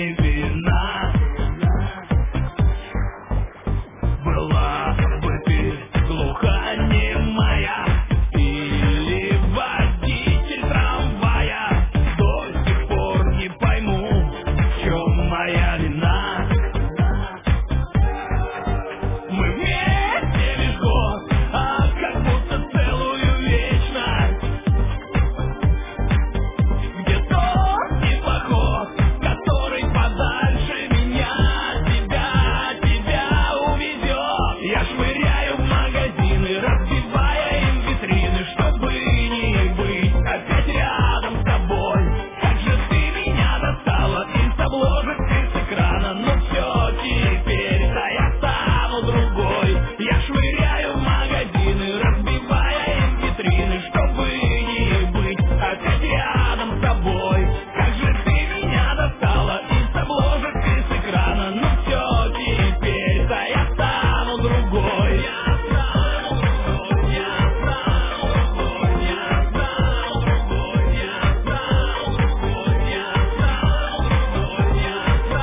бокалами вина. Была бы ты глухонемая или водитель трамвая, до сих пор не пойму, в чем моя вина. Мы вместе лишь год, а как будто целую вечность, где тот небоход, который подальше меня, тебя уведет. Я швыряю в магазины, разбивая им витрины, чтобы не быть опять рядом с тобой. Как же ты меня достала из обложек, из экрана, но все теперь-то я стану другой. Я швыряю в магазины, разбивая им витрины, чтобы не быть опять рядом с тобой. Как же ты меня достала из обложек, из экрана, но все теперь-то я стану другой. Я стану другой, я стану другой, я стану другой, я стану другой, я стану другой, я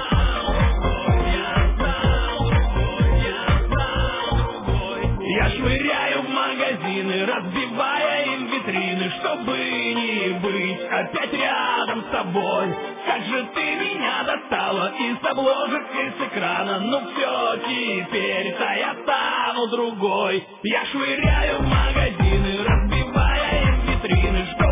стану другой. Я швыряю в магазины, разбивая им витрины, чтобы не быть опять рядом с тобой. Как же ты меня достала из обложек, из экрана, ну все, теперь-то я стану другой. Я швыряю в магазины, разбивая им витрины, чтобы